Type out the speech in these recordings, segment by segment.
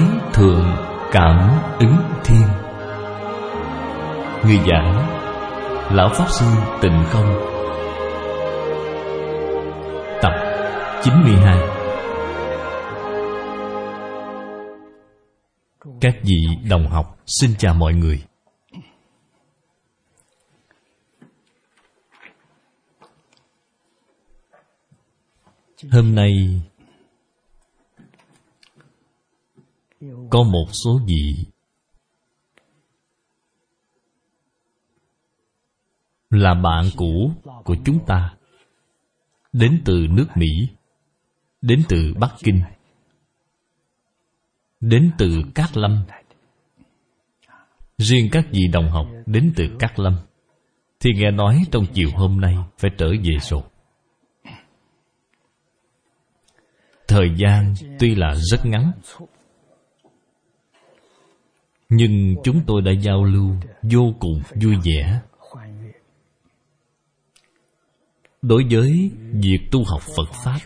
Thượng Cảm Ứng Thiên. Người giảng Lão Pháp Sư Tịnh Không. Tập 92. Các vị đồng học xin chào mọi người. Hôm nay có một số vị là bạn cũ của chúng ta, đến từ nước Mỹ, đến từ Bắc Kinh, đến từ Cát Lâm. Riêng các vị đồng học đến từ Cát Lâm thì nghe nói trong chiều hôm nay phải trở về rồi. Thời gian tuy là rất ngắn, nhưng chúng tôi đã giao lưu vô cùng vui vẻ. Đối với việc tu học Phật Pháp,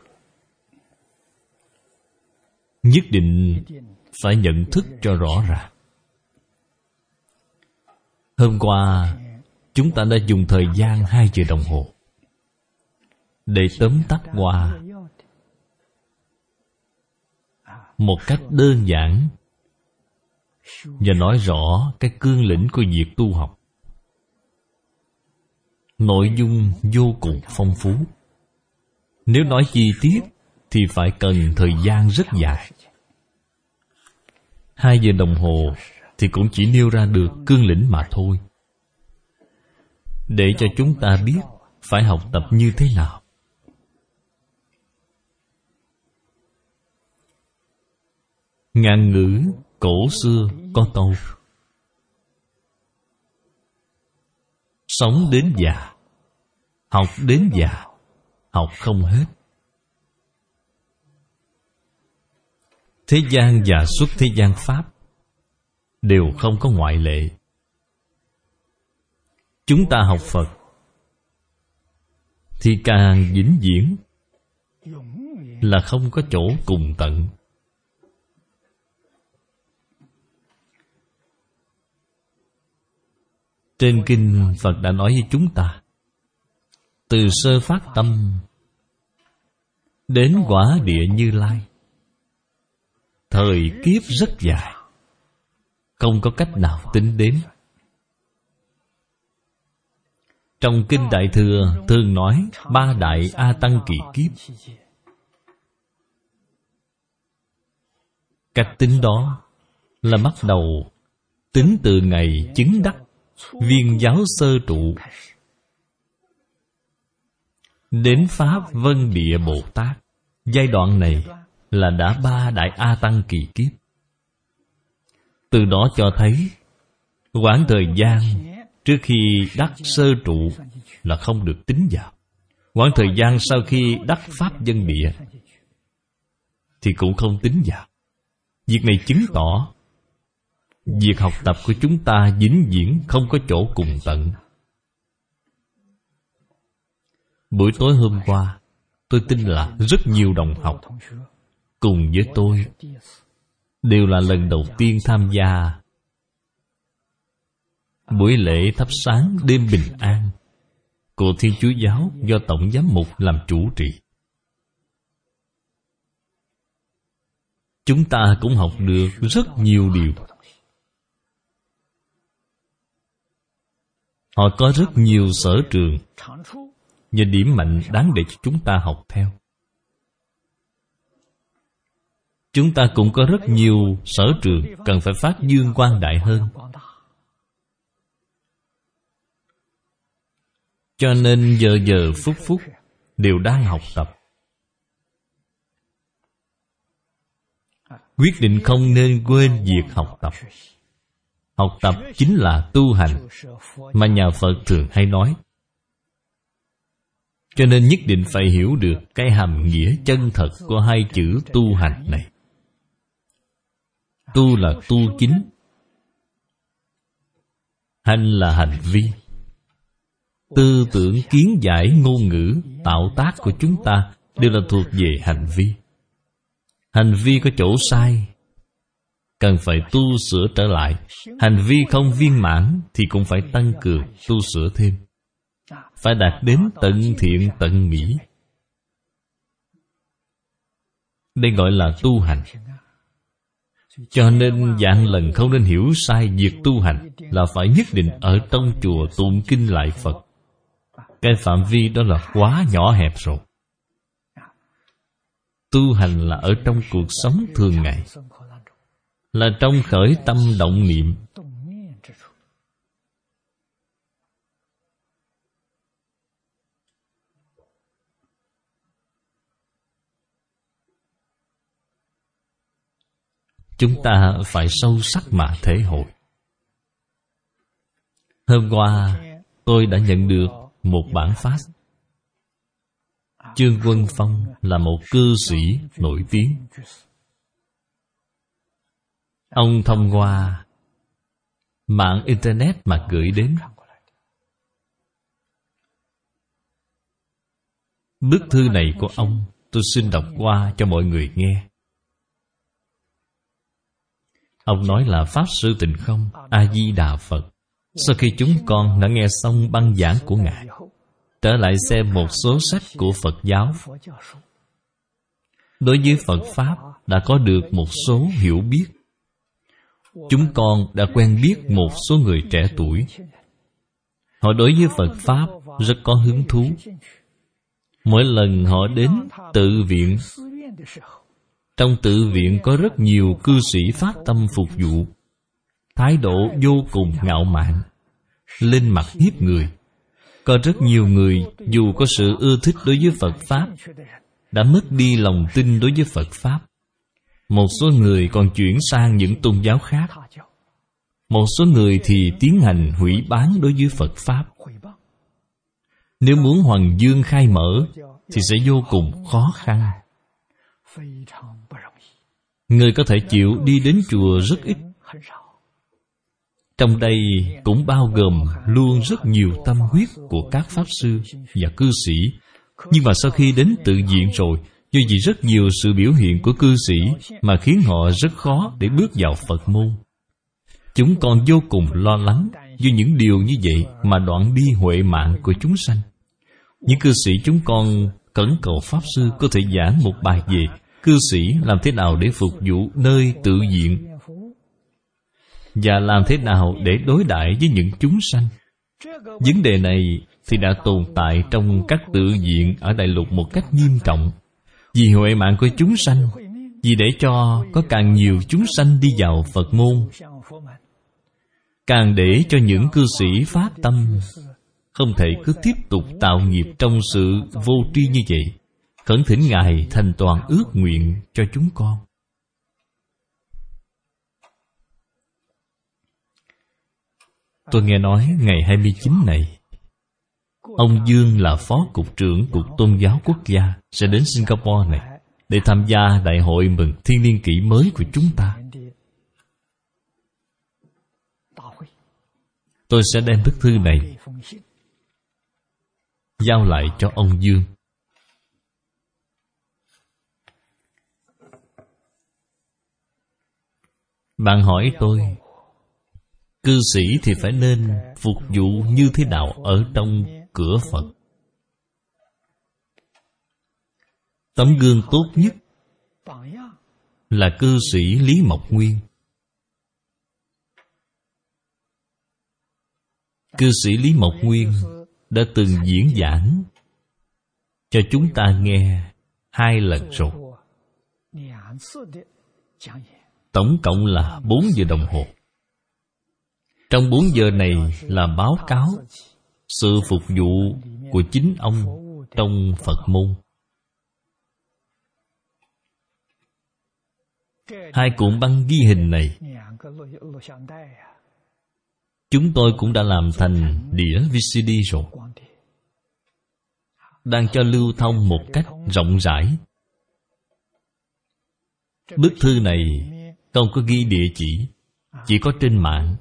nhất định phải nhận thức cho rõ ràng. Hôm qua, chúng ta đã dùng thời gian 2 giờ đồng hồ để tóm tắt qua một cách đơn giản và nói rõ cái cương lĩnh của việc tu học. Nội dung vô cùng phong phú. Nếu nói chi tiết thì phải cần thời gian rất dài. 2 giờ đồng hồ thì cũng chỉ nêu ra được cương lĩnh mà thôi, để cho chúng ta biết phải học tập như thế nào. Ngạn ngữ cổ xưa có câu: sống đến già, học đến già, học không hết. Thế gian và xuất thế gian Pháp đều không có ngoại lệ. Chúng ta học Phật thì càng vĩnh viễn là không có chỗ cùng tận. Trên kinh Phật đã nói với chúng ta, từ sơ phát tâm đến quả địa Như Lai, thời kiếp rất dài, không có cách nào tính đến. Trong kinh Đại Thừa thường nói 3 đại A Tăng kỳ kiếp. Cách tính đó là bắt đầu tính từ ngày chứng đắc Viên giáo sơ trụ đến Pháp Vân Địa Bồ Tát. Giai đoạn này là đã 3 đại A Tăng kỳ kiếp. Từ đó cho thấy quãng thời gian trước khi đắc sơ trụ là không được tính vào. Quãng thời gian sau khi đắc Pháp Vân Địa thì cũng không tính vào. Việc này chứng tỏ việc học tập của chúng ta vĩnh viễn không có chỗ cùng tận. Buổi tối hôm qua, tôi tin là rất nhiều đồng học cùng với tôi đều là lần đầu tiên tham gia buổi lễ thắp sáng đêm bình an của Thiên Chúa Giáo do Tổng Giám mục làm chủ trì. Chúng ta cũng học được rất nhiều điều. Họ có rất nhiều sở trường và điểm mạnh đáng để cho chúng ta học theo. Chúng ta cũng có rất nhiều sở trường cần phải phát dương quang đại hơn. Cho nên giờ giờ phút phút đều đang học tập. Quyết định không nên quên việc học tập. Học tập chính là tu hành mà nhà Phật thường hay nói. Cho nên nhất định phải hiểu được cái hàm nghĩa chân thật của 2 chữ tu hành này. Tu là tu chính, hành là hành vi. Tư tưởng, kiến giải, ngôn ngữ, tạo tác của chúng ta đều là thuộc về hành vi. Hành vi có chỗ sai cần phải tu sửa trở lại. Hành vi không viên mãn thì cũng phải tăng cường tu sửa thêm, phải đạt đến tận thiện tận mỹ. Đây gọi là tu hành. Cho nên vạn lần không nên hiểu sai việc tu hành là phải nhất định ở trong chùa tụng kinh lại Phật. Cái phạm vi đó là quá nhỏ hẹp rồi. Tu hành là ở trong cuộc sống thường ngày, là trong khởi tâm động niệm. Chúng ta phải sâu sắc mà thể hội. Hôm qua tôi đã nhận được một bản fax. Trương Quân Phong là một cư sĩ nổi tiếng. Ông thông qua mạng Internet mà gửi đến. Bức thư này của ông tôi xin đọc qua cho mọi người nghe. Ông nói là: Pháp Sư Tịnh Không, A-di-đà Phật. Sau khi chúng con đã nghe xong băng giảng của Ngài, trở lại xem một số sách của Phật giáo. Đối với Phật Pháp đã có được một số hiểu biết. Chúng con đã quen biết một số người trẻ tuổi. Họ đối với Phật Pháp rất có hứng thú. Mỗi lần họ đến tự viện, trong tự viện có rất nhiều cư sĩ phát tâm phục vụ, thái độ vô cùng ngạo mạn, lên mặt hiếp người. Có rất nhiều người dù có sự ưa thích đối với Phật Pháp, đã mất đi lòng tin đối với Phật Pháp. Một số người còn chuyển sang những tôn giáo khác. Một số người thì tiến hành hủy bán đối với Phật Pháp. Nếu muốn hoằng dương khai mở thì sẽ vô cùng khó khăn. Người có thể chịu đi đến chùa rất ít. Trong đây cũng bao gồm luôn rất nhiều tâm huyết của các Pháp Sư và cư sĩ. Nhưng mà sau khi đến tự viện rồi, do vì rất nhiều sự biểu hiện của cư sĩ mà khiến họ rất khó để bước vào Phật môn. Chúng con vô cùng lo lắng vì những điều như vậy mà đoạn đi huệ mạng của chúng sanh. Những cư sĩ chúng con khẩn cầu Pháp Sư có thể giảng một bài về cư sĩ làm thế nào để phục vụ nơi tự viện, và làm thế nào để đối đãi với những chúng sanh. Vấn đề này thì đã tồn tại trong các tự viện ở Đại Lục một cách nghiêm trọng. Vì huệ mạng của chúng sanh, vì để cho có càng nhiều chúng sanh đi vào Phật môn, càng để cho những cư sĩ phát tâm không thể cứ tiếp tục tạo nghiệp trong sự vô tri như vậy. Khẩn thỉnh Ngài thành toàn ước nguyện cho chúng con. Tôi nghe nói ngày 29 này, ông Dương là Phó Cục trưởng Cục Tôn giáo Quốc gia sẽ đến Singapore này để tham gia đại hội mừng thiên niên kỷ mới của chúng ta. Tôi sẽ đem bức thư này giao lại cho ông Dương. Bạn hỏi tôi, cư sĩ thì phải nên phục vụ như thế nào ở trong cửa Phật? Tấm gương tốt nhất là cư sĩ Lý Mộc Nguyên. Cư sĩ Lý Mộc Nguyên đã từng diễn giảng cho chúng ta nghe 2 lần rồi. Tổng cộng là 4 giờ đồng hồ. Trong 4 giờ này là báo cáo sự phục vụ của chính ông trong Phật môn. 2 cuộn băng ghi hình này chúng tôi cũng đã làm thành đĩa VCD rồi, đang cho lưu thông một cách rộng rãi. Bức thư này không có ghi địa chỉ có trên mạng.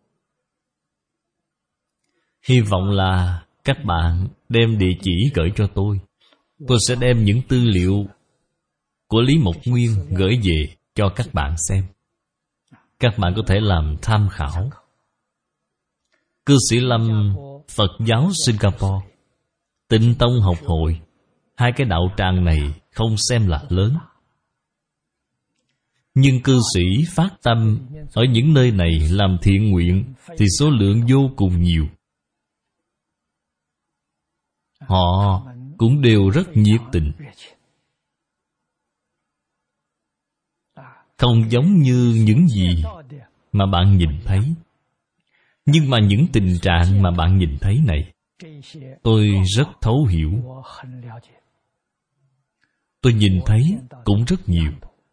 Hy vọng là các bạn đem địa chỉ gửi cho tôi. Tôi sẽ đem những tư liệu của Lý Mộc Nguyên gửi về cho các bạn xem. Các bạn có thể làm tham khảo. Cư sĩ Lâm, Phật giáo Singapore, Tịnh Tông học hội, hai cái đạo tràng này không xem là lớn. Nhưng cư sĩ phát tâm ở những nơi này làm thiện nguyện thì số lượng vô cùng nhiều. Họ cũng đều rất nhiệt tình. Không giống như những gì mà bạn nhìn thấy. Nhưng mà những tình trạng mà bạn nhìn thấy này, tôi rất thấu hiểu. Tôi nhìn thấy cũng rất nhiều.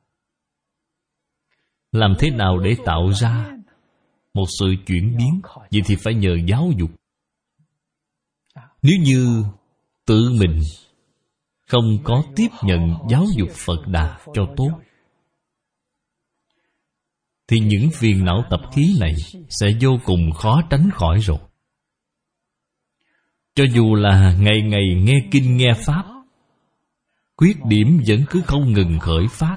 Làm thế nào để tạo ra một sự chuyển biến? Vậy thì phải nhờ giáo dục. Nếu như tự mình không có tiếp nhận giáo dục Phật Đà cho tốt, thì những phiền não tập khí này sẽ vô cùng khó tránh khỏi rồi. Cho dù là ngày ngày nghe kinh nghe Pháp, khuyết điểm vẫn cứ không ngừng khởi phát.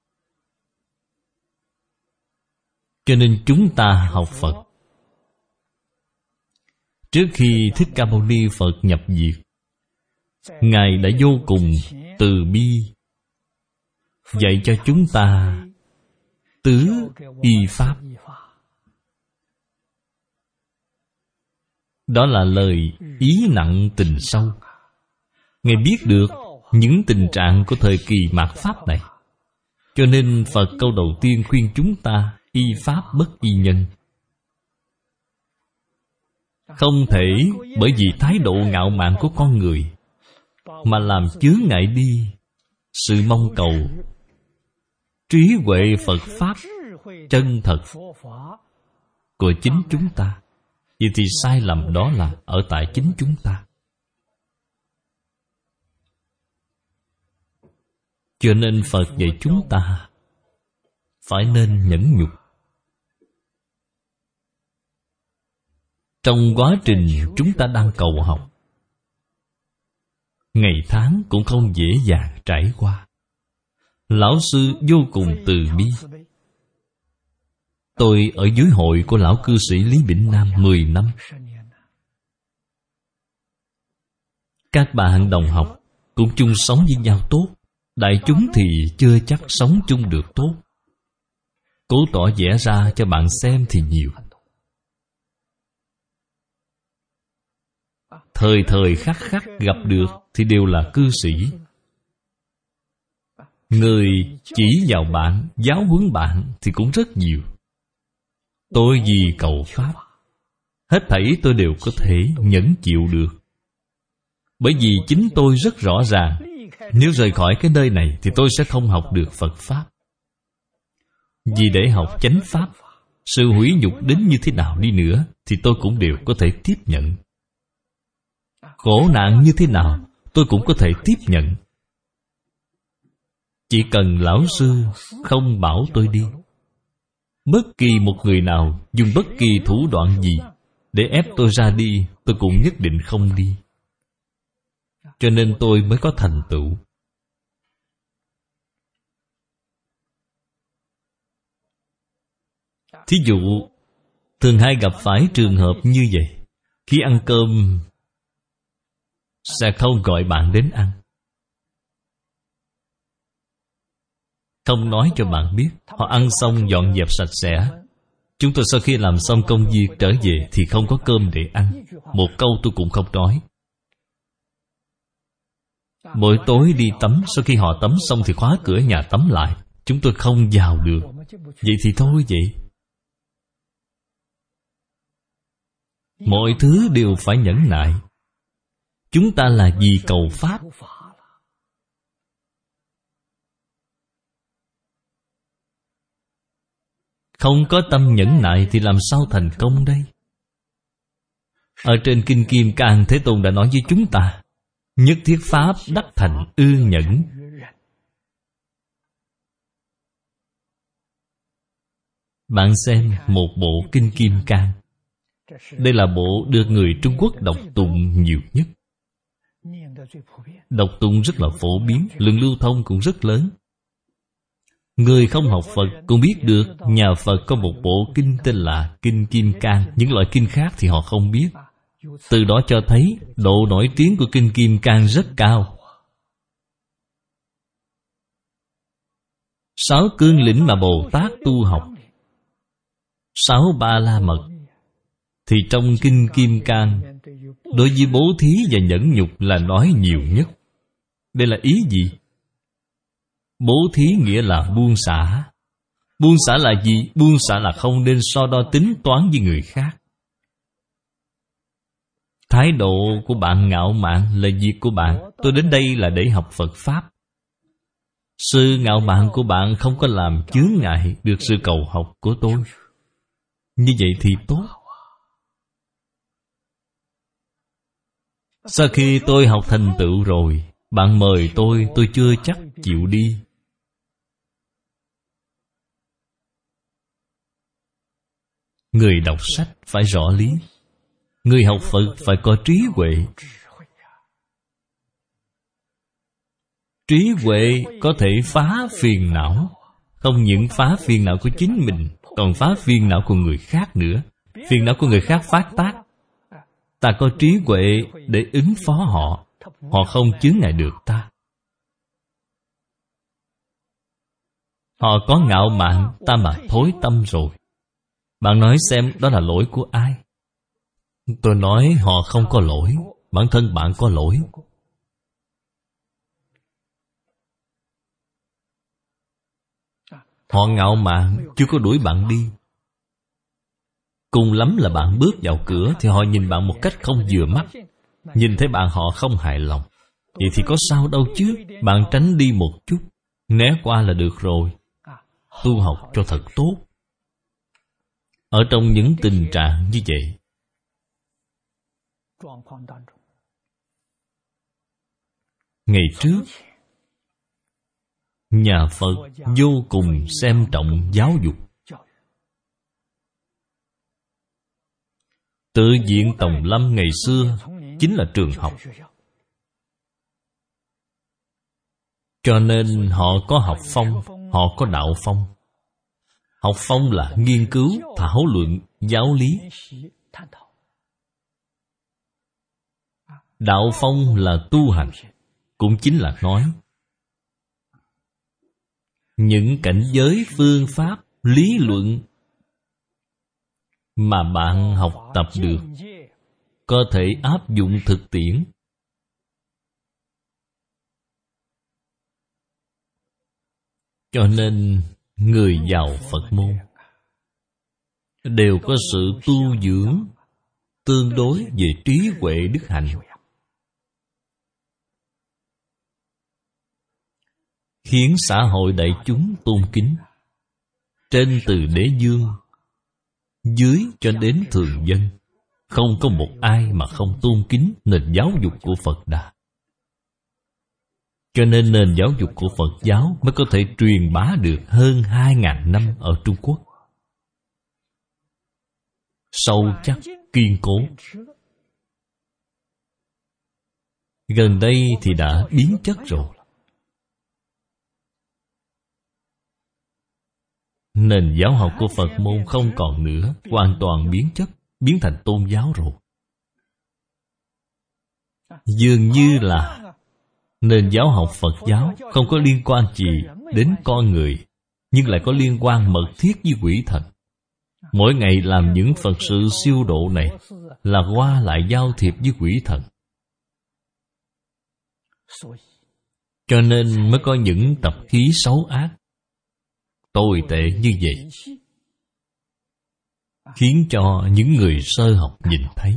Cho nên chúng ta học Phật, trước khi Thích Ca Mâu Ni Phật nhập diệt, Ngài đã vô cùng từ bi dạy cho chúng ta tứ y pháp. Đó là lời ý nặng tình sâu. Ngài biết được những tình trạng của thời kỳ mạt Pháp này. Cho nên Phật câu đầu tiên khuyên chúng ta y pháp bất y nhân. Không thể bởi vì thái độ ngạo mạn của con người mà làm chướng ngại đi sự mong cầu trí huệ Phật Pháp chân thật của chính chúng ta. Vậy thì sai lầm đó là ở tại chính chúng ta. Cho nên Phật dạy chúng ta phải nên nhẫn nhục. Trong quá trình chúng ta đang cầu học, ngày tháng cũng không dễ dàng trải qua. Lão sư vô cùng từ bi. Tôi ở dưới hội của lão cư sĩ Lý Bỉnh Nam 10 năm. Các bạn đồng học cũng chung sống với nhau tốt. Đại chúng thì chưa chắc sống chung được tốt. Cố tỏ vẽ ra cho bạn xem thì nhiều. Thời thời khắc khắc gặp được thì đều là cư sĩ. Người chỉ vào bạn, giáo huấn bạn thì cũng rất nhiều. Tôi vì cầu Pháp, hết thảy tôi đều có thể nhẫn chịu được. Bởi vì chính tôi rất rõ ràng, nếu rời khỏi cái nơi này thì tôi sẽ không học được Phật Pháp. Vì để học chánh Pháp, sự hủy nhục đến như thế nào đi nữa thì tôi cũng đều có thể tiếp nhận. Khổ nạn như thế nào tôi cũng có thể tiếp nhận. Chỉ cần lão sư không bảo tôi đi. Bất kỳ một người nào dùng bất kỳ thủ đoạn gì để ép tôi ra đi, tôi cũng nhất định không đi. Cho nên tôi mới có thành tựu. Thí dụ, thường hay gặp phải trường hợp như vậy. Khi ăn cơm sẽ không gọi bạn đến ăn, không nói cho bạn biết. Họ ăn xong dọn dẹp sạch sẽ. Chúng tôi sau khi làm xong công việc trở về thì không có cơm để ăn. Một câu tôi cũng không nói. Mỗi tối đi tắm, sau khi họ tắm xong thì khóa cửa nhà tắm lại. Chúng tôi không vào được. Vậy thì thôi vậy. Mọi thứ đều phải nhẫn nại. Chúng ta là vì cầu Pháp. Không có tâm nhẫn nại thì làm sao thành công đây? Ở trên Kinh Kim Cang, Thế Tôn đã nói với chúng ta, nhất thiết pháp đắc thành ư nhẫn. Bạn xem một bộ Kinh Kim Cang. Đây là bộ được người Trung Quốc đọc tụng nhiều nhất. Đọc tụng rất là phổ biến, lượng lưu thông cũng rất lớn. Người không học Phật cũng biết được nhà Phật có một bộ kinh tên là Kinh Kim Cang. Những loại kinh khác thì họ không biết. Từ đó cho thấy độ nổi tiếng của Kinh Kim Cang rất cao. 6 cương lĩnh mà Bồ Tát tu học, 6 ba la mật, thì trong Kinh Kim Cang đối với bố thí và nhẫn nhục là nói nhiều nhất. Đây là ý gì? Bố thí nghĩa là buông xả. Buông xả là gì? Buông xả là không nên so đo tính toán với người khác. Thái độ của bạn ngạo mạn là việc của bạn. Tôi đến đây là để học Phật Pháp. Sự ngạo mạn của bạn không có làm chướng ngại được sự cầu học của tôi. Như vậy thì tốt. Sau khi tôi học thành tựu rồi, bạn mời tôi chưa chắc chịu đi. Người đọc sách phải rõ lý. Người học Phật phải có trí huệ. Trí huệ có thể phá phiền não. Không những phá phiền não của chính mình, còn phá phiền não của người khác nữa. Phiền não của người khác phát tác, ta có trí huệ để ứng phó họ. Họ không chướng ngại được ta. Họ có ngạo mạn, ta mà thối tâm rồi. Bạn nói xem đó là lỗi của ai? Tôi nói họ không có lỗi. Bản thân bạn có lỗi. Họ ngạo mạn chưa có đuổi bạn đi. Cùng lắm là bạn bước vào cửa thì họ nhìn bạn một cách không vừa mắt. Nhìn thấy bạn họ không hài lòng. Vậy thì có sao đâu chứ. Bạn tránh đi một chút, né qua là được rồi. Tu học cho thật tốt. Ở trong những tình trạng như vậy, ngày trước nhà Phật vô cùng xem trọng giáo dục. Tự viện Tòng Lâm ngày xưa chính là trường học. Cho nên họ có học phong, họ có đạo phong. Học phong là nghiên cứu, thảo luận, giáo lý. Đạo phong là tu hành, cũng chính là nói những cảnh giới, phương pháp, lý luận mà bạn học tập được có thể áp dụng thực tiễn. Cho nên người vào Phật môn đều có sự tu dưỡng tương đối về trí huệ đức hạnh, khiến xã hội đại chúng tôn kính. Trên từ đế vương, dưới cho đến thường dân, không có một ai mà không tôn kính nền giáo dục của Phật Đà. Cho nên nền giáo dục của Phật giáo mới có thể truyền bá được hơn 2.000 năm ở Trung Quốc. Sâu chắc, kiên cố. Gần đây thì đã biến chất rồi. Nền giáo học của Phật môn không còn nữa, hoàn toàn biến chất, biến thành tôn giáo rồi. Dường như là nền giáo học Phật giáo không có liên quan gì đến con người, nhưng lại có liên quan mật thiết với quỷ thần. Mỗi ngày làm những Phật sự siêu độ này là qua lại giao thiệp với quỷ thần. Cho nên mới có những tập khí xấu ác, tồi tệ như vậy, khiến cho những người sơ học nhìn thấy.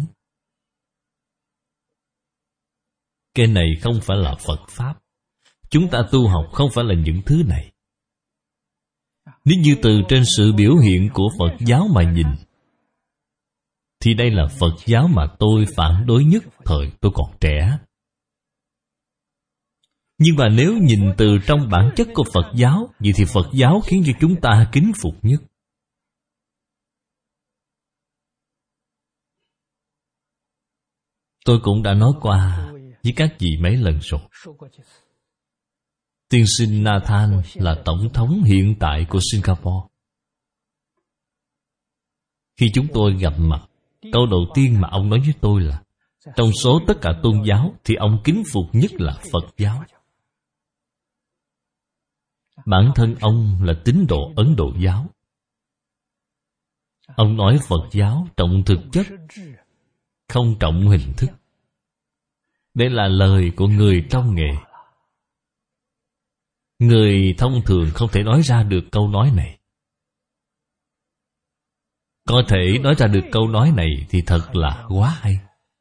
Cái này không phải là Phật Pháp. Chúng ta tu học không phải là những thứ này. Nếu như từ trên sự biểu hiện của Phật giáo mà nhìn, thì đây là Phật giáo mà tôi phản đối nhất thời tôi còn trẻ. Nhưng mà nếu nhìn từ trong bản chất của Phật giáo, vậy thì Phật giáo khiến cho chúng ta kính phục nhất. Tôi cũng đã nói qua với các vị mấy lần rồi. Tiên sinh Nathan là tổng thống hiện tại của Singapore. Khi chúng tôi gặp mặt, câu đầu tiên mà ông nói với tôi là trong số tất cả tôn giáo thì ông kính phục nhất là Phật giáo. Bản thân ông là tín đồ Ấn Độ giáo. Ông nói Phật giáo trọng thực chất, không trọng hình thức. Đây là lời của người trong nghề. Người thông thường không thể nói ra được câu nói này. Có thể nói ra được câu nói này thì thật là quá hay.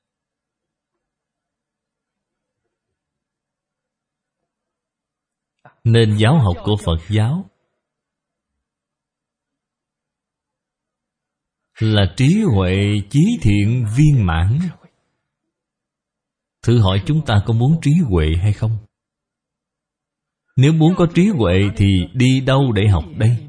Nên giáo học của Phật giáo là trí huệ chí thiện viên mãn. Thử hỏi chúng ta có muốn trí huệ hay không? Nếu muốn có trí huệ thì đi đâu để học đây?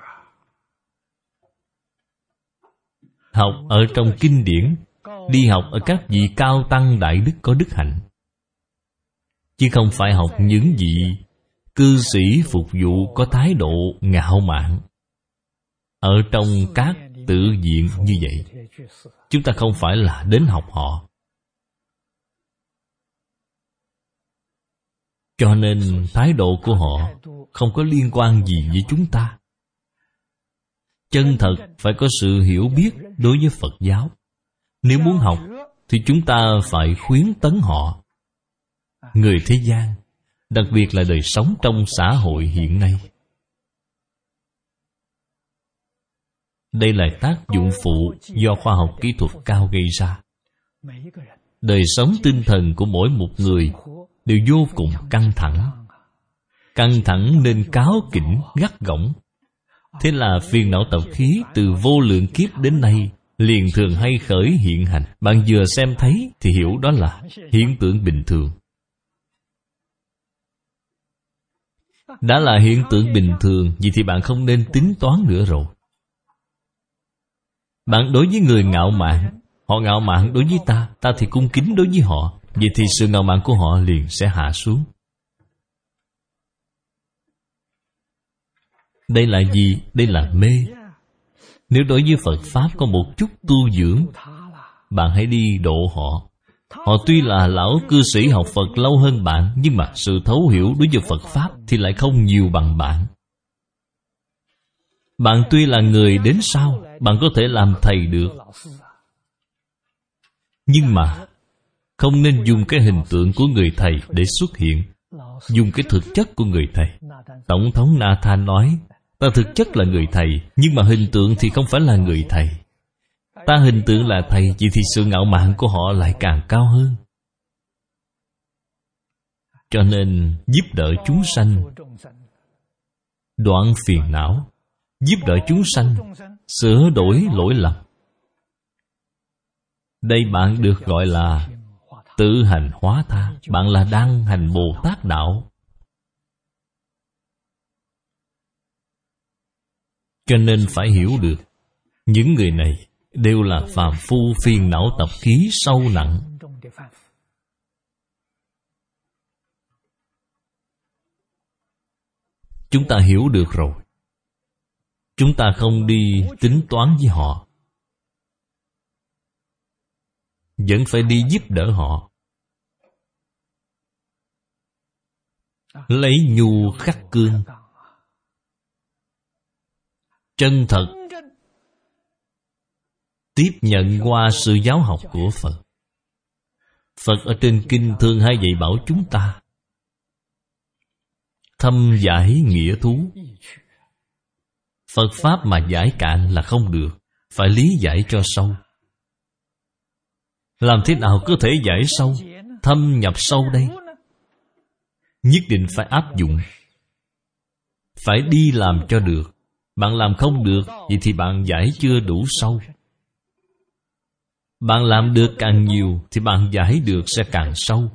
Học ở trong kinh điển, đi học ở các vị cao tăng đại đức có đức hạnh, chứ không phải học những vị cư sĩ phục vụ có thái độ ngạo mạn ở trong các tự viện như vậy. Chúng ta không phải là đến học họ. Cho nên thái độ của họ không có liên quan gì với chúng ta. Chân thật phải có sự hiểu biết đối với Phật giáo. Nếu muốn học thì chúng ta phải khuyến tấn họ. Người thế gian, đặc biệt là đời sống trong xã hội hiện nay, đây là tác dụng phụ do khoa học kỹ thuật cao gây ra. Đời sống tinh thần của mỗi một người đều vô cùng căng thẳng. Căng thẳng nên cáu kỉnh, gắt gỏng. Thế là phiền não tập khí từ vô lượng kiếp đến nay liền thường hay khởi hiện hành. Bạn vừa xem thấy thì hiểu đó là hiện tượng bình thường. Đã là hiện tượng bình thường, vậy thì bạn không nên tính toán nữa rồi. Bạn đối với người ngạo mạn, họ ngạo mạn đối với ta, ta thì cung kính đối với họ, vậy thì sự ngạo mạn của họ liền sẽ hạ xuống. Đây là gì? Đây là mê. Nếu đối với Phật Pháp có một chút tu dưỡng, bạn hãy đi độ họ. Họ tuy là lão cư sĩ học Phật lâu hơn bạn, nhưng mà sự thấu hiểu đối với Phật Pháp thì lại không nhiều bằng bạn. Bạn tuy là người đến sau, bạn có thể làm thầy được, nhưng mà không nên dùng cái hình tượng của người thầy để xuất hiện, dùng cái thực chất của người thầy. Tổng thống Nathan nói, ta thực chất là người thầy, nhưng mà hình tượng thì không phải là người thầy. Ta hình tượng là thầy, vậy thì sự ngạo mạn của họ lại càng cao hơn. Cho nên giúp đỡ chúng sanh đoạn phiền não, giúp đỡ chúng sanh sửa đổi lỗi lầm. Đây bạn được gọi là tự hành hóa tha. Bạn là đang hành Bồ Tát đạo. Cho nên phải hiểu được, những người này đều là phàm phu phiền não tập khí sâu nặng. Chúng ta hiểu được rồi, chúng ta không đi tính toán với họ, vẫn phải đi giúp đỡ họ. Lấy nhu khắc cương, chân thật tiếp nhận qua sự giáo học của Phật. Phật ở trên kinh thường hay dạy bảo chúng ta thâm giải nghĩa thú. Phật Pháp mà giải cạn là không được, phải lý giải cho sâu. Làm thế nào có thể giải sâu, thâm nhập sâu đây? Nhất định phải áp dụng, phải đi làm cho được. Bạn làm không được, vậy thì bạn giải chưa đủ sâu. Bạn làm được càng nhiều thì bạn giải được sẽ càng sâu.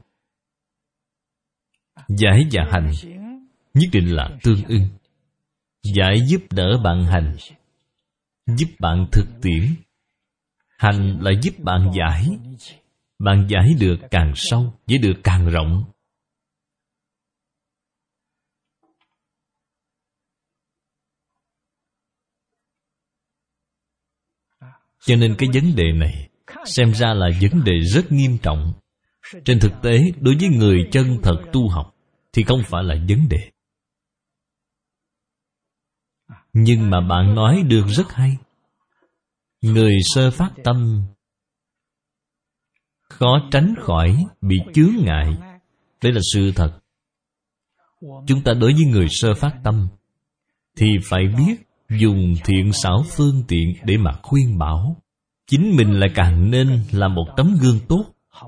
Giải và hành nhất định là tương ưng. Giải giúp đỡ bạn hành, giúp bạn thực tiễn. Hành là giúp bạn giải. Bạn giải được càng sâu, giải được càng rộng. Cho nên cái vấn đề này xem ra là vấn đề rất nghiêm trọng. Trên thực tế, đối với người chân thật tu học thì không phải là vấn đề. Nhưng mà bạn nói được rất hay. Người sơ phát tâm khó tránh khỏi bị chướng ngại. Đây là sự thật. Chúng ta đối với người sơ phát tâm thì phải biết dùng thiện xảo phương tiện để mà khuyên bảo. Chính mình lại càng nên là một tấm gương tốt.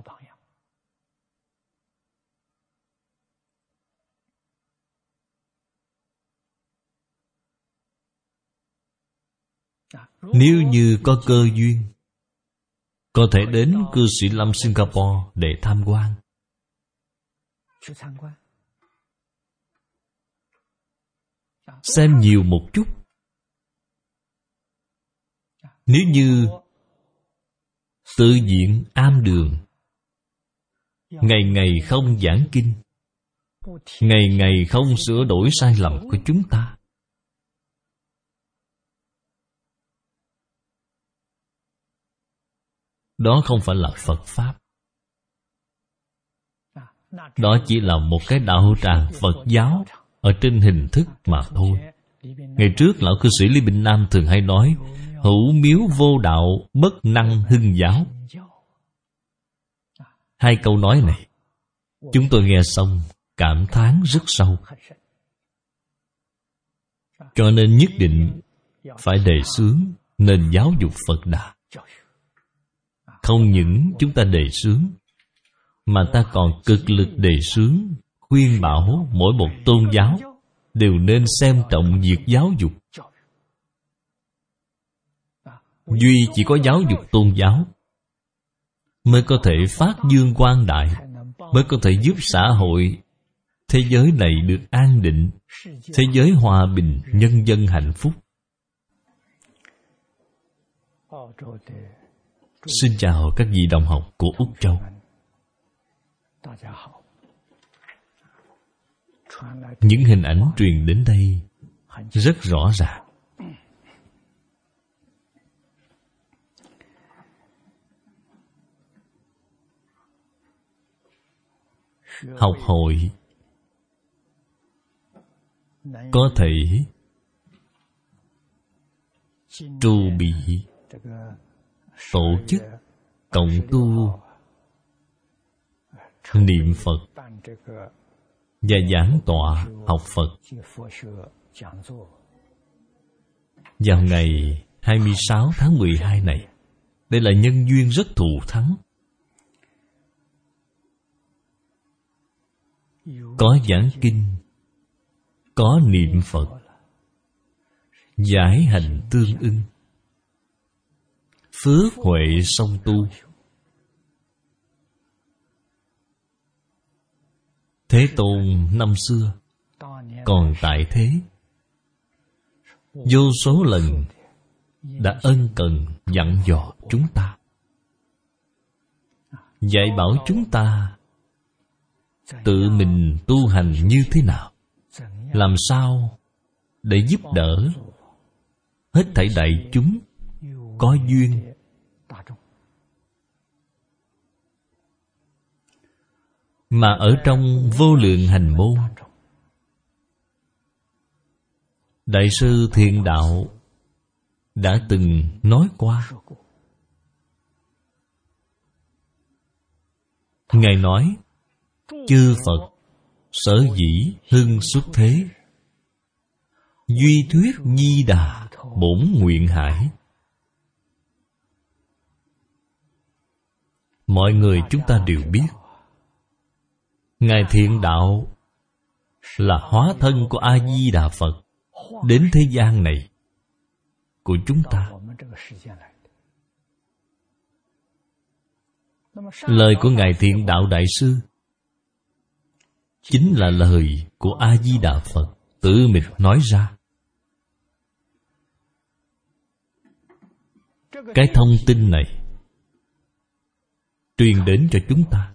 Nếu như có cơ duyên, có thể đến cư sĩ Lâm Singapore để tham quan. Xem nhiều một chút. Nếu như tự viện am đường, ngày ngày không giảng kinh, ngày ngày không sửa đổi sai lầm của chúng ta, đó không phải là Phật Pháp. Đó chỉ là một cái đạo tràng Phật giáo ở trên hình thức mà thôi. Ngày trước lão cư sĩ Lý Bình Nam thường hay nói: hữu miếu vô đạo, bất năng hưng giáo. Hai câu nói này chúng tôi nghe xong cảm thán rất sâu. Cho nên nhất định phải đề xướng nền giáo dục Phật Đà. Không những chúng ta đề xướng, mà ta còn cực lực đề xướng, khuyên bảo mỗi một tôn giáo đều nên xem trọng việc giáo dục. Duy chỉ có giáo dục tôn giáo mới có thể phát dương quang đại, mới có thể giúp xã hội thế giới này được an định, thế giới hòa bình, nhân dân hạnh phúc. Xin chào các vị đồng học của Úc Châu. Những hình ảnh truyền đến đây rất rõ ràng. Học hội có thể trụ bị tổ chức cộng tu niệm Phật và giảng tọa học Phật vào ngày 26 tháng 12 này. Đây là nhân duyên rất thù thắng. Có giảng kinh, có niệm Phật, giải hành tương ưng, phước huệ song tu. Thế Tôn năm xưa còn tại thế, vô số lần đã ân cần dặn dò chúng ta, dạy bảo chúng ta tự mình tu hành như thế nào, làm sao để giúp đỡ hết thảy đại chúng có duyên. Mà ở trong Vô Lượng Hành Môn, Đại sư Thiện Đạo đã từng nói qua. Ngài nói: chư Phật sở dĩ hưng xuất thế, duy thuyết Di Đà bổn nguyện hải. Mọi người chúng ta đều biết, Ngài Thiện Đạo là hóa thân của A-di-đà Phật đến thế gian này của chúng ta. Lời của Ngài Thiện Đạo Đại Sư chính là lời của A-di-đà Phật tự mình nói ra. Cái thông tin này truyền đến cho chúng ta,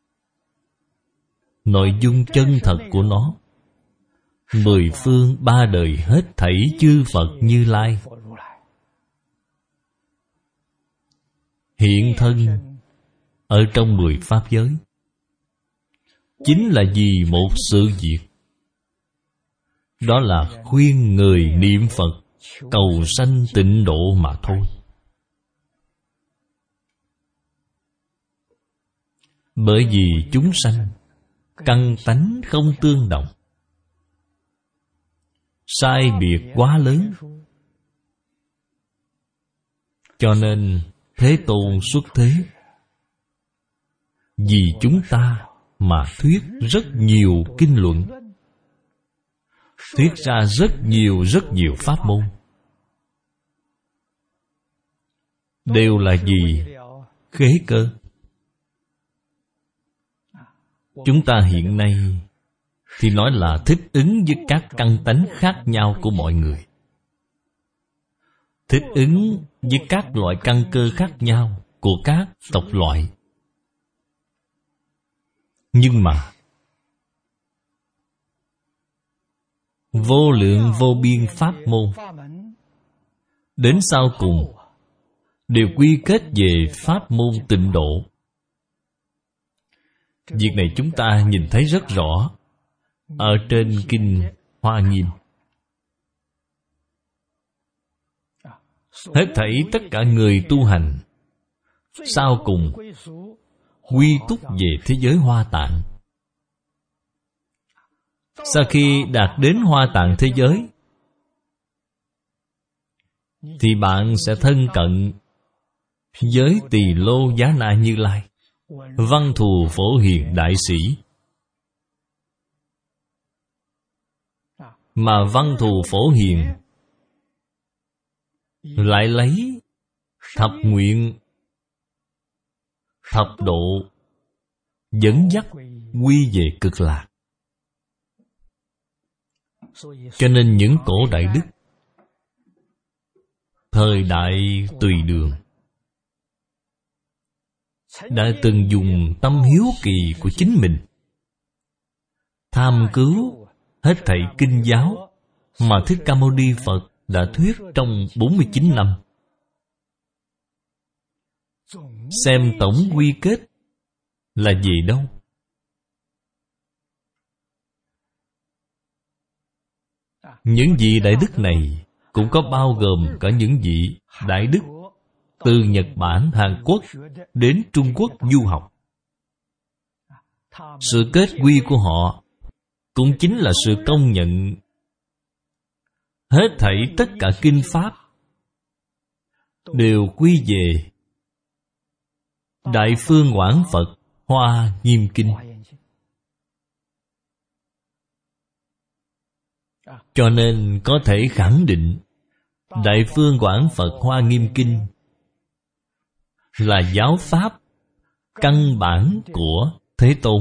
nội dung chân thật của nó, mười phương ba đời hết thảy chư Phật Như Lai hiện thân ở trong 10 pháp giới, chính là vì một sự việc. Đó là khuyên người niệm Phật cầu sanh tịnh độ mà thôi. Bởi vì chúng sanh căn tánh không tương đồng, sai biệt quá lớn, cho nên Thế Tôn xuất thế vì chúng ta mà thuyết rất nhiều kinh luận, thuyết ra rất nhiều pháp môn. Đều là vì khế cơ. Chúng ta hiện nay thì nói là thích ứng với các căn tánh khác nhau của mọi người, thích ứng với các loại căn cơ khác nhau của các tộc loại. Nhưng mà vô lượng vô biên pháp môn đến sau cùng đều quy kết về pháp môn tịnh độ. Việc này chúng ta nhìn thấy rất rõ ở trên Kinh Hoa Nghiêm. Hết thảy tất cả người tu hành sau cùng quy túc về thế giới Hoa Tạng. Sau khi đạt đến Hoa Tạng thế giới thì bạn sẽ thân cận với Tỳ Lô Giá Na Như Lai, Văn Thù Phổ Hiền Đại Sĩ. Mà Văn Thù Phổ Hiền lại lấy thập nguyện, thập độ dẫn dắt quy về cực lạc. Cho nên những cổ đại đức thời đại Tùy Đường đã từng dùng tâm hiếu kỳ của chính mình tham cứu hết thảy kinh giáo mà Thích Ca Mâu Ni Phật đã thuyết trong 49 năm. Xem tổng quy kết là gì đâu. Những vị đại đức này cũng có bao gồm cả những vị đại đức từ Nhật Bản, Hàn Quốc đến Trung Quốc du học. Sự kết quy của họ cũng chính là sự công nhận hết thảy tất cả kinh pháp đều quy về Đại Phương Quảng Phật Hoa Nghiêm Kinh. Cho nên có thể khẳng định Đại Phương Quảng Phật Hoa Nghiêm Kinh là giáo pháp căn bản của Thế Tôn.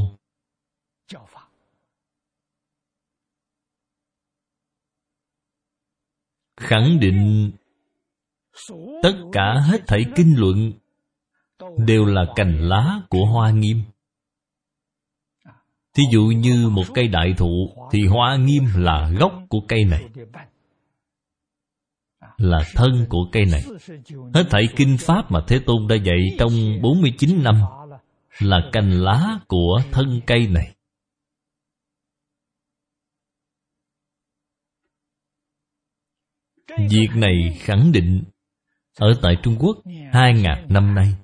Khẳng định tất cả hết thảy kinh luận đều là cành lá của Hoa Nghiêm. Thí dụ như một cây đại thụ thì Hoa Nghiêm là gốc của cây này, là thân của cây này. Hết thảy kinh pháp mà Thế Tôn đã dạy trong 49 năm là cành lá của thân cây này. Việc này khẳng định ở tại Trung Quốc 2.000 năm nay.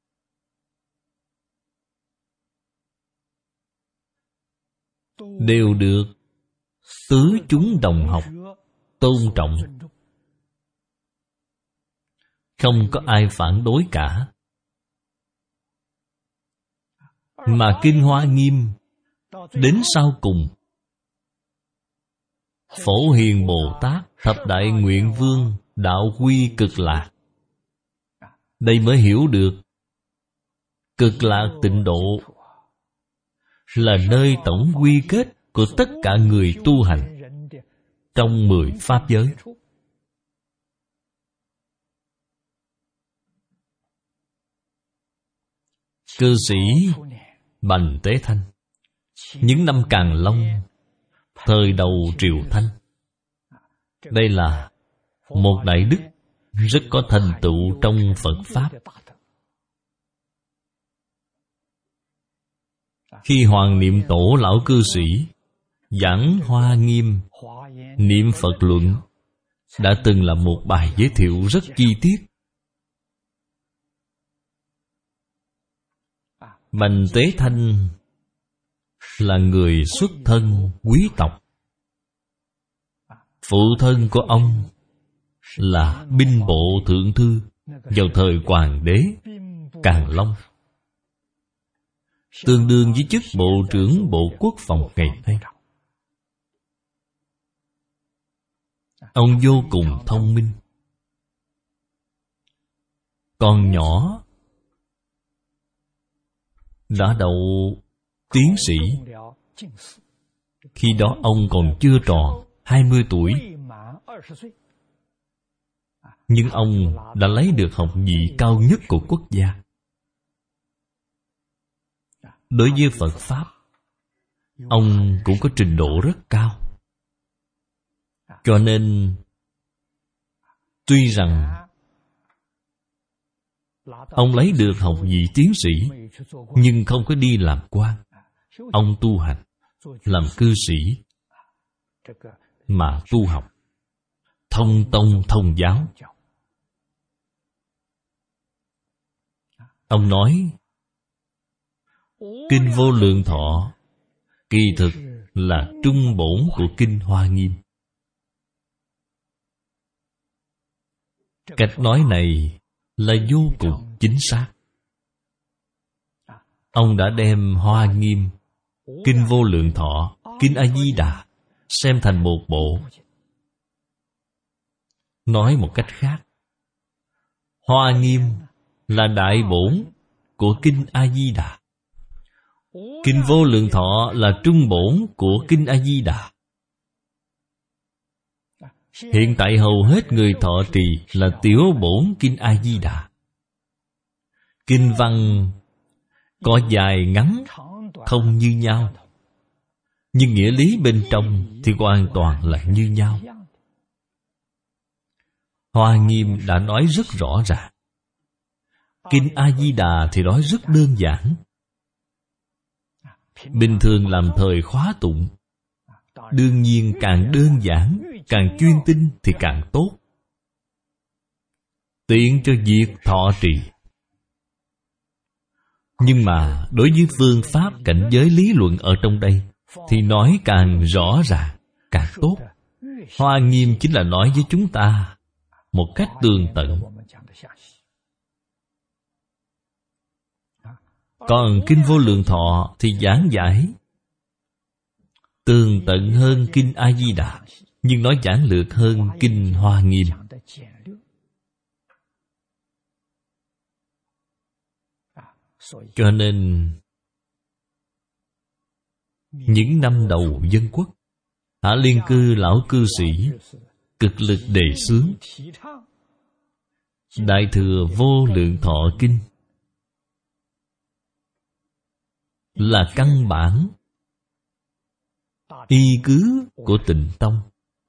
Đều được tứ chúng đồng học tôn trọng, không có ai phản đối cả. Mà Kinh Hoa Nghiêm đến sau cùng, Phổ Hiền Bồ Tát Thập Đại Nguyện Vương đạo quy cực lạc. Đây mới hiểu được cực lạc tịnh độ là nơi tổng quy kết của tất cả người tu hành trong 10 pháp giới. Cư sĩ Bành Tế Thanh những năm Càn Long, thời đầu Triều Thanh, đây là một đại đức rất có thành tựu trong Phật Pháp. Khi Hoàng Niệm Tổ lão cư sĩ giảng Hoa Nghiêm Niệm Phật Luận, đã từng là một bài giới thiệu rất chi tiết. Bành Tế Thanh là người xuất thân quý tộc. Phụ thân của ông là binh bộ thượng thư vào thời Hoàng đế Càn Long, tương đương với chức Bộ trưởng Bộ Quốc phòng ngày nay. Ông vô cùng thông minh. Còn nhỏ đã đậu tiến sĩ. Khi đó ông còn chưa tròn 20 tuổi, nhưng ông đã lấy được học vị cao nhất của quốc gia. Đối với Phật Pháp, ông cũng có trình độ rất cao. Cho nên tuy rằng ông lấy được học vị tiến sĩ, nhưng không có đi làm quan. Ông tu hành, làm cư sĩ, mà tu học, thông tông thông giáo. Ông nói, Kinh Vô Lượng Thọ kỳ thực là trung bổn của Kinh Hoa Nghiêm. Cách nói này là vô cùng chính xác. Ông đã đem Hoa Nghiêm, Kinh Vô Lượng Thọ, Kinh A Di Đà xem thành một bộ. Nói một cách khác, Hoa Nghiêm là đại bổn của Kinh A Di Đà, Kinh Vô Lượng Thọ là trung bổn của Kinh A Di Đà. Hiện tại hầu hết người thọ trì là tiểu bổn Kinh A Di Đà. Kinh văn có dài ngắn không như nhau, nhưng nghĩa lý bên trong thì hoàn toàn là như nhau. Hoa Nghiêm đã nói rất rõ ràng. Kinh A Di Đà thì nói rất đơn giản. Bình thường làm thời khóa tụng, đương nhiên càng đơn giản, càng chuyên tinh thì càng tốt, tiện cho việc thọ trì. Nhưng mà đối với phương pháp cảnh giới lý luận ở trong đây thì nói càng rõ ràng càng tốt. Hoa Nghiêm chính là nói với chúng ta một cách tường tận. Còn Kinh Vô Lượng Thọ thì giảng giải tường tận hơn Kinh A Di Đà, nhưng nói giản lược hơn Kinh Hoa Nghiêm. Cho nên những năm đầu dân quốc, Hạ Liên Cư lão cư sĩ cực lực đề xướng Đại Thừa Vô Lượng Thọ Kinh là căn bản y cứ của Tịnh Tông,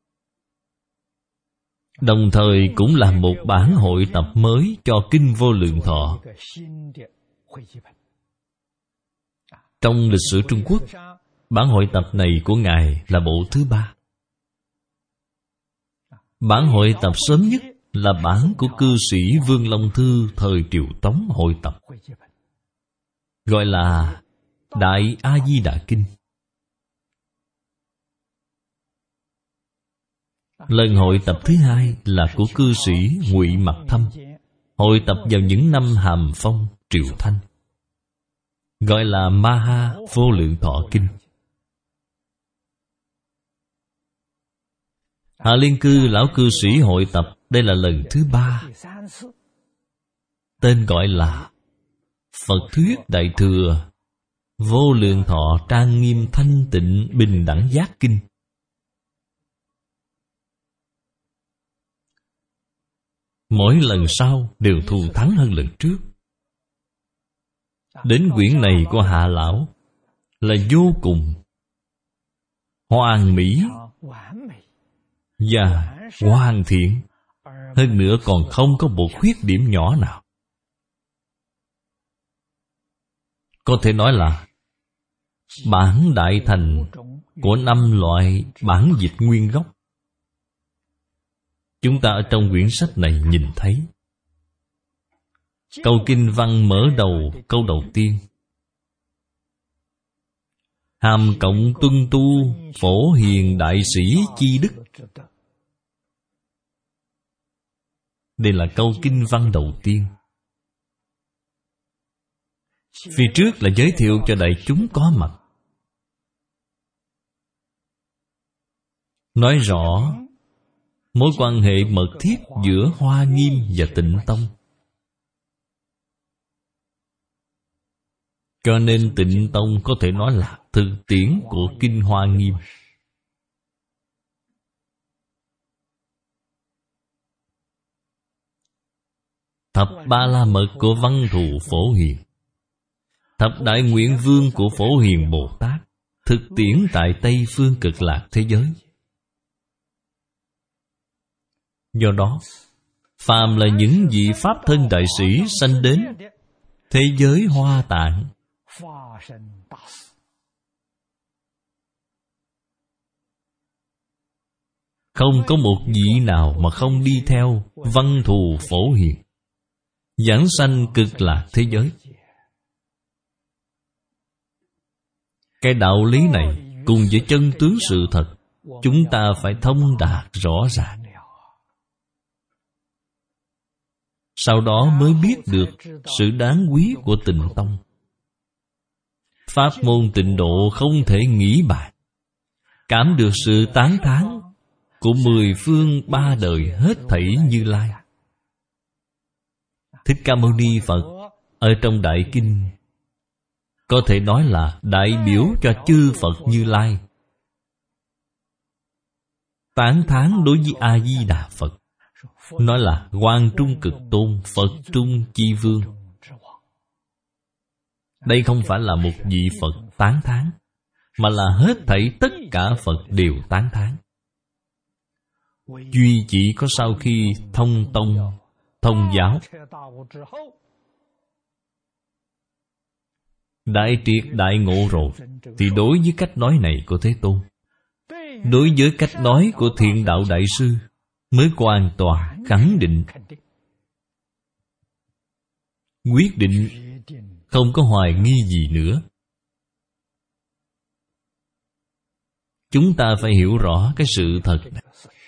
đồng thời cũng là một bản hội tập mới cho Kinh Vô Lượng Thọ. Trong lịch sử Trung Quốc, bản hội tập này của Ngài là bộ thứ 3. Bản hội tập sớm nhất là bản của cư sĩ Vương Long Thư thời Triều Tống hội tập, gọi là Đại A Di Đà Kinh. Lần hội tập thứ 2 là của cư sĩ Ngụy Mặc Thâm, hội tập vào những năm Hàm Phong, Triệu Thanh, gọi là Maha Vô Lượng Thọ Kinh. Hạ Liên Cư lão cư sĩ hội tập, đây là lần thứ 3. Tên gọi là Phật Thuyết Đại Thừa Vô Lượng Thọ Trang Nghiêm Thanh Tịnh Bình Đẳng Giác Kinh. Mỗi lần sau đều thù thắng hơn lần trước. Đến quyển này của Hạ lão là vô cùng hoàn mỹ và hoàn thiện, hơn nữa còn không có một khuyết điểm nhỏ nào. Có thể nói là bản đại thành của 5 loại bản dịch nguyên gốc. Chúng ta ở trong quyển sách này nhìn thấy câu kinh văn mở đầu câu đầu tiên: hàm cộng tuân tu, phổ hiền đại sĩ chi đức. Đây là câu kinh văn đầu tiên. Phía trước là giới thiệu cho đại chúng có mặt, nói rõ mối quan hệ mật thiết giữa Hoa Nghiêm và Tịnh Tông. Cho nên Tịnh Tông có thể nói là thực tiễn của Kinh Hoa Nghiêm. Thập Ba La Mật của Văn Thù Phổ Hiền, Thập Đại Nguyện Vương của Phổ Hiền Bồ Tát, thực tiễn tại Tây Phương Cực Lạc thế giới. Do đó, phàm là những vị Pháp thân đại sĩ sanh đến thế giới Hoa Tạng, không có một vị nào mà không đi theo Văn Thù Phổ Hiền giảng sanh Cực Lạc thế giới. Cái đạo lý này cùng với chân tướng sự thật, chúng ta phải thông đạt rõ ràng. Sau đó mới biết được sự đáng quý của Tịnh Tông. Pháp môn Tịnh Độ không thể nghĩ bàn, cảm được sự tán thán của 10 phương 3 đời hết thảy Như Lai. Thích Ca Mâu Ni Phật ở trong Đại Kinh có thể nói là đại biểu cho chư Phật Như Lai, tán thán đối với A-di-đà Phật, nói là Quang Trung Cực Tôn, Phật Trung Chi Vương. Đây không phải là một vị Phật tán thán, mà là hết thảy tất cả Phật đều tán thán. Duy chỉ có sau khi thông tông, thông giáo, đại triệt đại ngộ rồi, thì đối với cách nói này của Thế Tôn, đối với cách nói của Thiện Đạo Đại Sư, mới hoàn toàn khẳng định, quyết định, không có hoài nghi gì nữa. Chúng ta phải hiểu rõ cái sự thật này.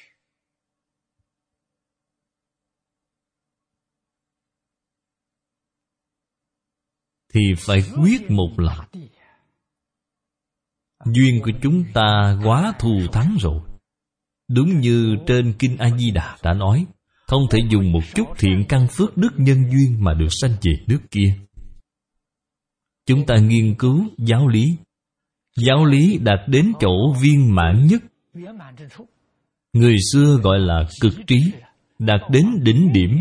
Thì phải quyết một lần. Duyên của chúng ta quá thù thắng rồi. Đúng như trên Kinh A-di-đà đã nói, không thể dùng một chút thiện căn phước đức nhân duyên mà được sanh về nước kia. Chúng ta nghiên cứu giáo lý. Giáo lý đạt đến chỗ viên mãn nhất, người xưa gọi là cực trí, đạt đến đỉnh điểm,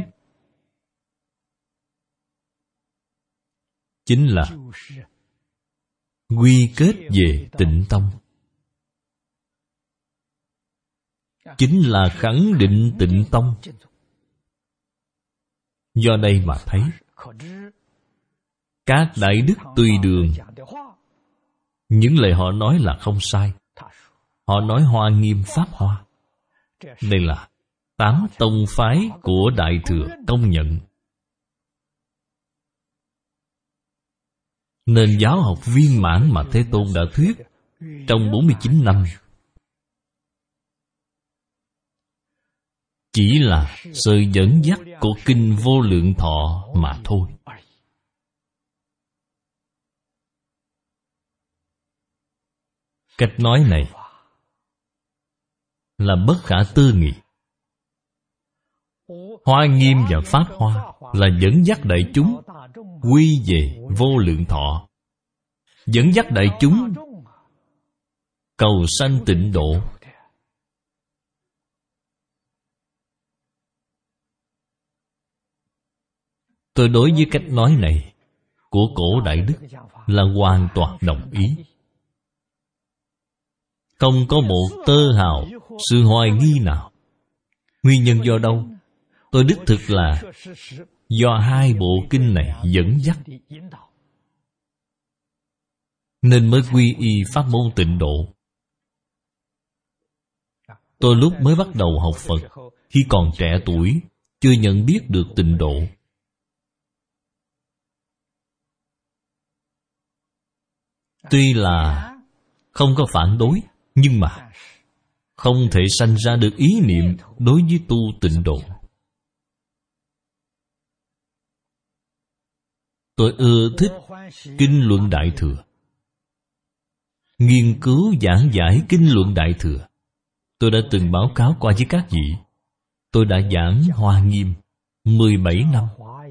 chính là quy kết về Tịnh Tông, chính là khẳng định Tịnh Tông. Do đây mà thấy các đại đức tùy đường, những lời họ nói là không sai. Họ nói Hoa Nghiêm Pháp Hoa. Đây là 8 tông phái của Đại Thừa công nhận. Nền giáo học viên mãn mà Thế Tôn đã thuyết trong 49 năm chỉ là sự dẫn dắt của Kinh Vô Lượng Thọ mà thôi. Cách nói này là bất khả tư nghị. Hoa Nghiêm và Pháp Hoa là dẫn dắt đại chúng quy về Vô Lượng Thọ, dẫn dắt đại chúng cầu sanh tịnh độ. Tôi đối với cách nói này của cổ đại đức là hoàn toàn đồng ý, không có một tơ hào sự hoài nghi nào. Nguyên nhân do đâu? Tôi đích thực là do 2 bộ kinh này dẫn dắt. nên mới quy y pháp môn Tịnh Độ. Tôi lúc mới bắt đầu học Phật, khi còn trẻ tuổi, chưa nhận biết được Tịnh Độ. Tuy là không có phản đối, nhưng mà không thể sanh ra được ý niệm đối với tu Tịnh Độ. Tôi ưa thích Kinh Luận Đại Thừa, nghiên cứu giảng giải Kinh Luận Đại Thừa. Tôi đã từng báo cáo qua với các vị, tôi đã giảng Hoa Nghiêm 17 năm.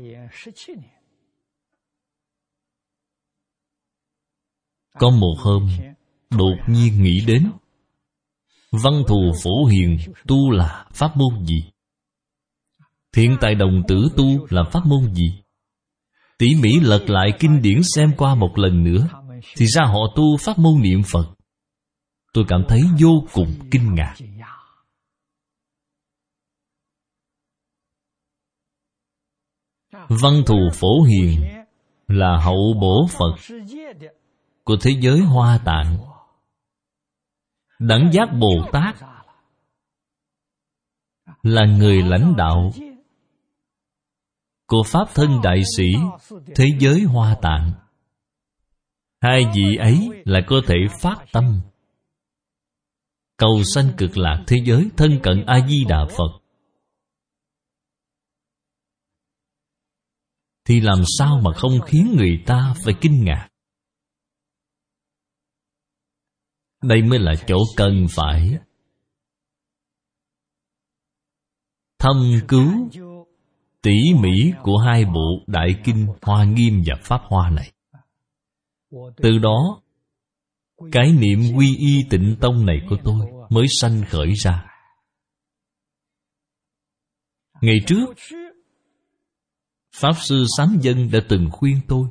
Có một hôm, đột nhiên nghĩ đến Văn Thù Phổ Hiền tu là pháp môn gì? Thiện Tài Đồng Tử tu là pháp môn gì? Tỉ mỉ lật lại kinh điển xem qua một lần nữa, thì ra họ tu pháp môn niệm Phật. Tôi cảm thấy vô cùng kinh ngạc. Văn Thù Phổ Hiền là hậu bổ Phật của thế giới Hoa Tạng. Đẳng Giác Bồ Tát là người lãnh đạo của Pháp Thân Đại Sĩ thế giới Hoa Tạng. Hai vị ấy lại có thể phát tâm cầu sanh cực lạc thế giới thân cận A-di-đà Phật, thì làm sao mà không khiến người ta phải kinh ngạc. Đây mới là chỗ cần phải thâm cứu tỉ mỉ của hai bộ Đại Kinh Hoa Nghiêm và Pháp Hoa này. Từ đó, cái niệm quy y Tịnh Tông này của tôi mới sanh khởi ra. Ngày trước, Pháp Sư Sám Dân đã từng khuyên tôi.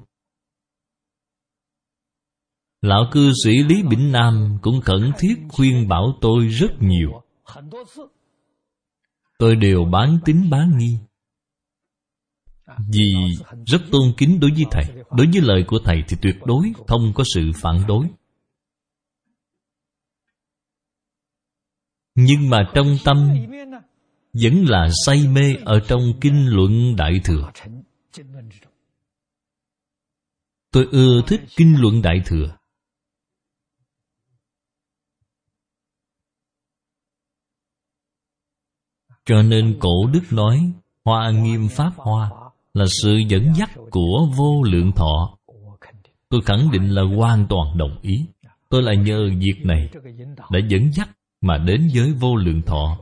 Lão cư sĩ Lý Bỉnh Nam cũng khẩn thiết khuyên bảo tôi rất nhiều. Tôi đều bán tín bán nghi, vì rất tôn kính đối với Thầy. Đối với lời của Thầy thì tuyệt đối không có sự phản đối. Nhưng mà trong tâm vẫn là say mê ở trong Kinh Luận Đại Thừa. Tôi ưa thích Kinh Luận Đại Thừa. Cho nên Cổ Đức nói Hoa Nghiêm Pháp Hoa là sự dẫn dắt của Vô Lượng Thọ. Tôi khẳng định là hoàn toàn đồng ý. Tôi là nhờ việc này đã dẫn dắt mà đến với Vô Lượng Thọ.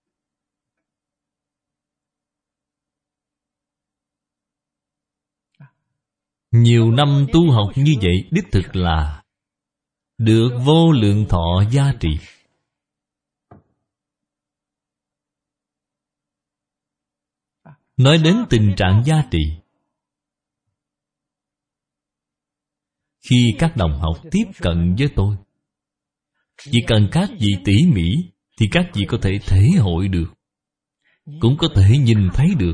Nhiều năm tu học như vậy, đích thực là được Vô Lượng Thọ gia trì. Nói đến tình trạng gia trì, khi các đồng học tiếp cận với tôi, chỉ cần các vị tỉ mỉ thì các vị có thể thể hội được, cũng có thể nhìn thấy được.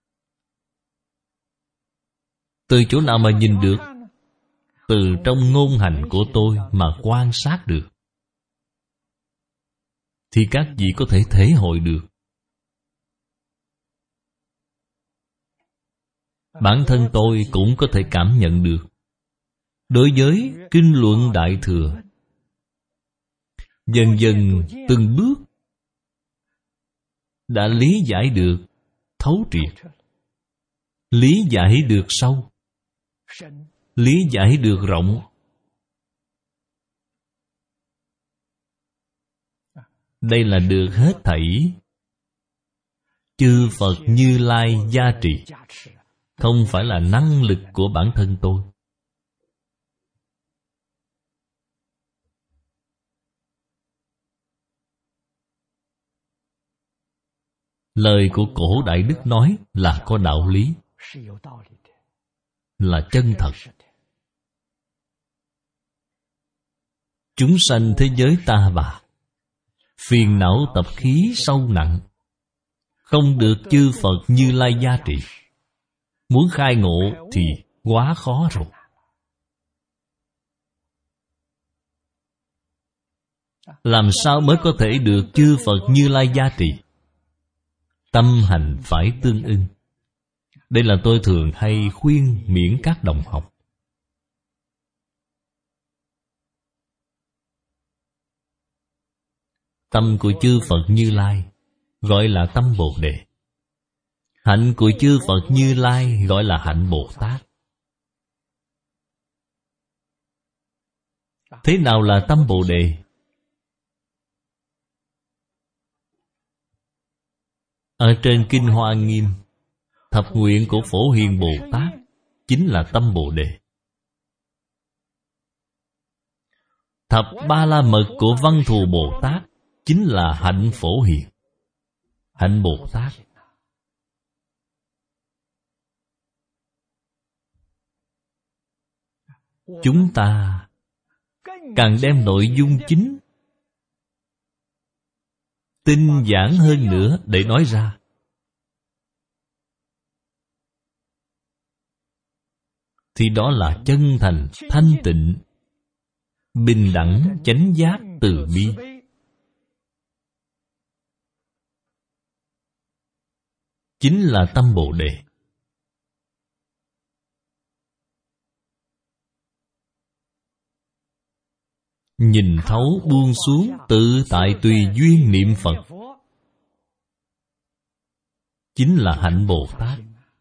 Từ chỗ nào mà nhìn được? Từ trong ngôn hành của tôi mà quan sát được, thì các vị có thể thể hội được. Bản thân tôi cũng có thể cảm nhận được. Đối với Kinh Luận Đại Thừa, dần dần từng bước đã lý giải được thấu triệt, lý giải được sâu, lý giải được rộng. Đây là được hết thảy chư Phật Như Lai gia trì, không phải là năng lực của bản thân tôi. Lời của Cổ Đại Đức nói là có đạo lý, là chân thật. Chúng sanh thế giới ta bà, phiền não tập khí sâu nặng, không được chư Phật Như Lai gia trì. Muốn khai ngộ thì quá khó rồi. làm sao mới có thể được chư Phật Như Lai gia trì? Tâm hành phải tương ưng. Đây là tôi thường hay khuyên miễn các đồng học. Tâm của chư Phật Như Lai gọi là tâm Bồ Đề. Hạnh của chư Phật Như Lai gọi là hạnh Bồ Tát. Thế nào là tâm Bồ Đề? Ở trên Kinh Hoa Nghiêm, thập nguyện của Phổ Hiền Bồ Tát chính là tâm Bồ Đề. Thập Ba La Mật của Văn Thù Bồ Tát chính là hạnh Phổ Hiền, hạnh Bồ Tát. Chúng ta càng đem nội dung chính tinh giản hơn nữa để nói ra, thì đó là chân thành, thanh tịnh, bình đẳng, chánh giác, từ bi. Chính là tâm Bồ Đề. Nhìn thấu buông xuống, tự tại tùy duyên niệm Phật, chính là hạnh Bồ Tát.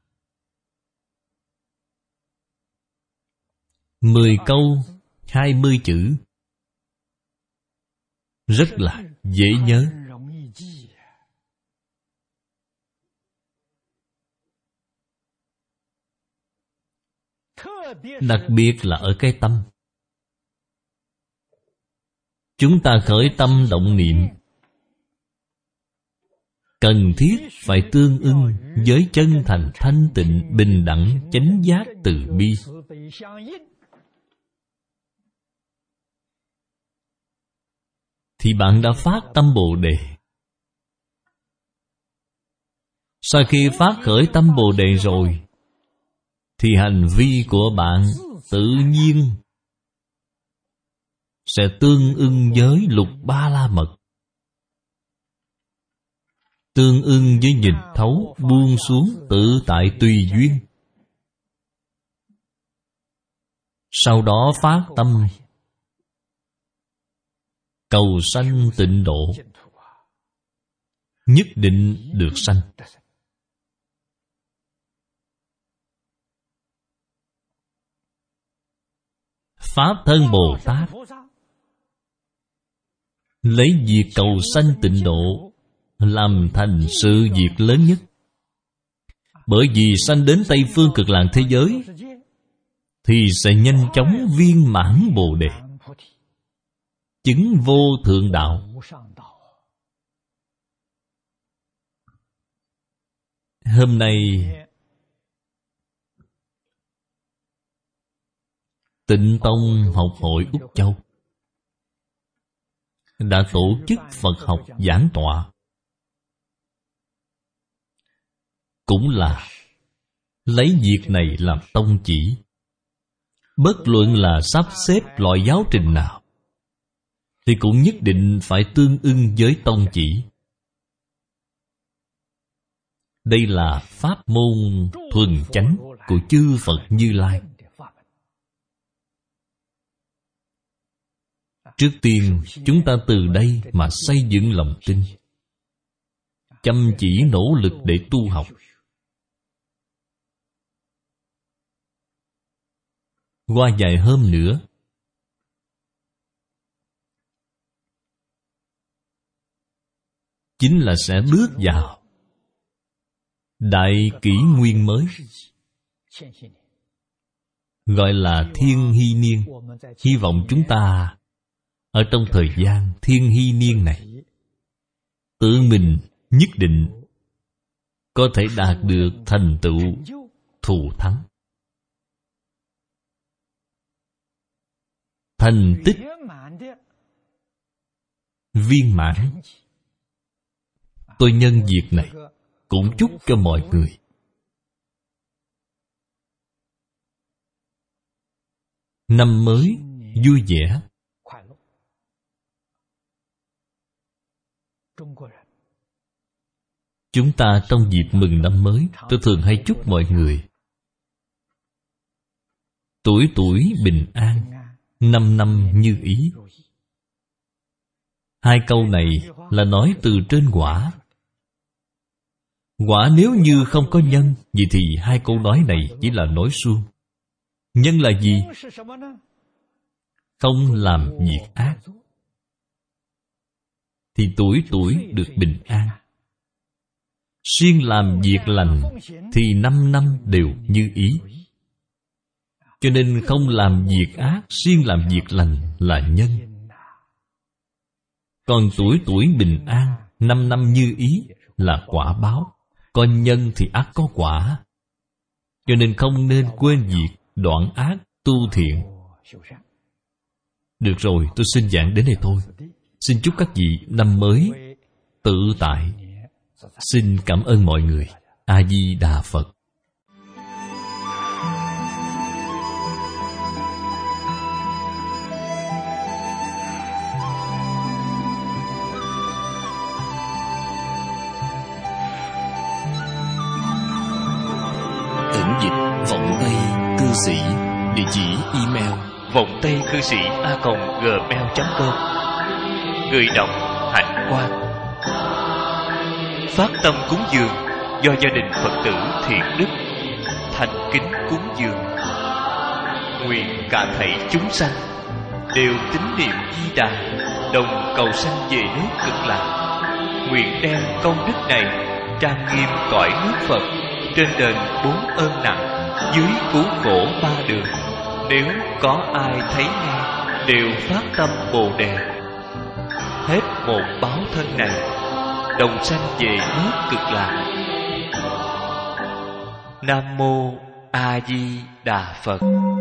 10 câu, 20 chữ, rất là dễ nhớ. Đặc biệt là ở cái tâm. Chúng ta khởi tâm động niệm, cần thiết phải tương ưng với chân thành, thanh tịnh, bình đẳng, chánh giác, từ bi. Thì bạn đã phát tâm Bồ Đề. Sau khi phát khởi tâm Bồ Đề rồi, thì hành vi của bạn tự nhiên sẽ tương ưng với Lục Ba La Mật, tương ưng với nhìn thấu, buông xuống, tự tại tùy duyên. Sau đó phát tâm cầu sanh tịnh độ, nhất định được sanh. Pháp thân Bồ Tát lấy việc cầu sanh tịnh độ làm thành sự việc lớn nhất. Bởi vì sanh đến Tây Phương Cực Lạc thế giới thì sẽ nhanh chóng viên mãn Bồ Đề, chứng vô thượng đạo. Hôm nay Tịnh Tông Học hội Úc Châu đã tổ chức Phật học giảng tọa, cũng là lấy việc này làm tông chỉ. Bất luận là sắp xếp loại giáo trình nào thì cũng nhất định phải tương ưng với tông chỉ. Đây là pháp môn thuần chánh của chư Phật Như Lai. Trước tiên chúng ta từ đây mà xây dựng lòng tin, chăm chỉ nỗ lực để tu học. Qua vài hôm nữa, chính là sẽ bước vào đại kỷ nguyên mới, gọi là thiên hy niên. Hy vọng chúng ta ở trong thời gian thiên hy niên này, tự mình nhất định có thể đạt được thành tựu thù thắng, thành tích viên mãn. Tôi nhân dịp này cũng chúc cho mọi người năm mới vui vẻ, Chúng ta trong dịp mừng năm mới, tôi thường hay chúc mọi người tuổi tuổi bình an, năm năm như ý. Hai câu này là nói từ trên quả. Quả nếu như không có nhân, vậy thì hai câu nói này chỉ là nói suông. Nhân là gì? Không làm việc ác thì tuổi tuổi được bình an. Siêng làm việc lành thì 5 năm đều như ý. Cho nên không làm việc ác, siêng làm việc lành là nhân. Còn tuổi tuổi bình an, 5 năm như ý là quả báo. Có nhân thì ắt có quả. Cho nên không nên quên việc đoạn ác tu thiện. Được rồi, tôi xin giảng đến đây thôi. Xin chúc các vị năm mới tự tại. Xin cảm ơn mọi người. A Di Đà Phật. Thỉnh dịch Vọng Tây Cư Sĩ. Địa chỉ email vongtaicư sĩ@gmail.com. Người đọc Hạnh Quang. Phát tâm cúng dường do gia đình Phật tử Thiện Đức thành kính cúng dường. Nguyện cả thảy chúng sanh đều tín niệm Di Đà, đồng cầu sanh về nước Cực Lạc. Nguyện đem công đức này trang nghiêm cõi nước Phật, trên đền 4 ơn nặng, dưới cứu khổ 3 đường. Nếu có ai thấy nghe đều phát tâm Bồ Đề, hết một báo thân này đồng sanh về nước Cực Lạc. Nam mô A Di Đà Phật.